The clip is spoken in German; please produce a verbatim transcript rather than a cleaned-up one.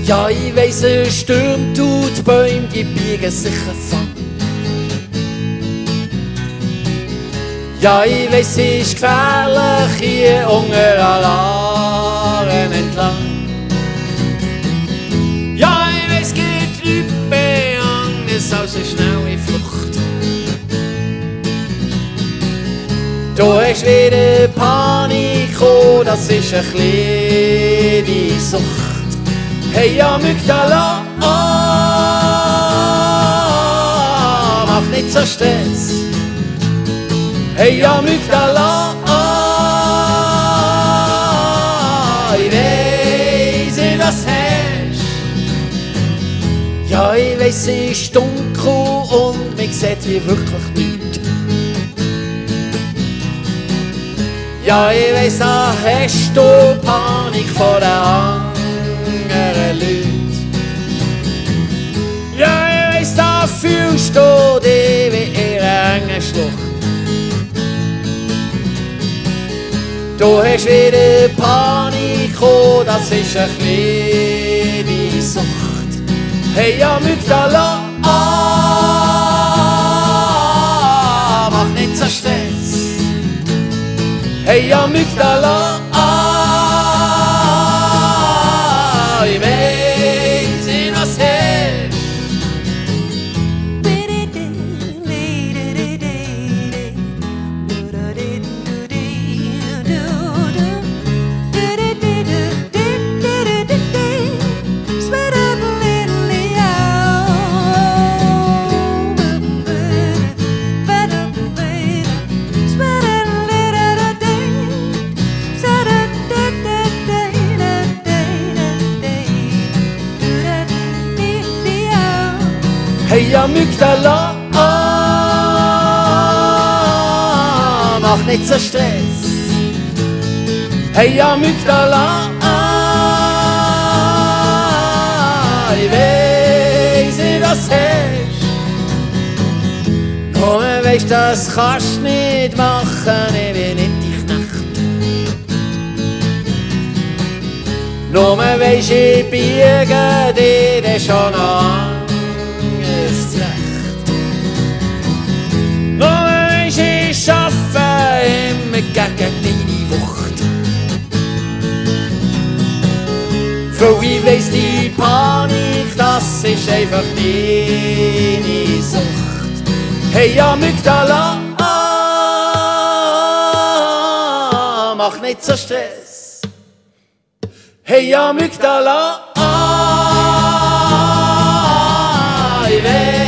Ja, ich weiss, es stürmt und die Bäume, die biegen sich Fang. Ja, ich weiss, es ist gefährlich hier unter Alarm entlang. Ja, ich weiss, es gibt Leute mehr Angst als eine schnelle Flucht. Du hast wieder Panik, oh, das ist eine kleine Sucht. Hey, Amygdala, oh, mach nicht so Stress. Hey, Amygdala, oh, ich weiss, wie das hast. Ja, ich weiss, es ist dunkel und man sieht hier wirklich nichts. Ja, ich weiss, da hast du Panik vor der anderen Leute. Ja, ich weiss, da fühlst du dich wie in einer engen Schlucht. Du hast wieder Panik, oh, das ist eine kleine Sucht. Hey, Amygdala, ah, mach nicht so Stress. Hey, Amygdala, ah, ich weiss, wie das hast. Hey, Amygdala, ah, mach nicht so Stress. Hey, Amygdala, ah, ich weiss, wie das hast. Nur weisst, das kannst nicht machen, ich bin nicht die Knecht. Nur weisst, ich biege dir schon an. Ich arbeite immer gegen deine Wucht. Weil ich weiss, die Panik, das ist einfach deine Sucht. Hey, Amygdala, ah, mach nicht so Stress. Hey, Amygdala, ah, ich weiss.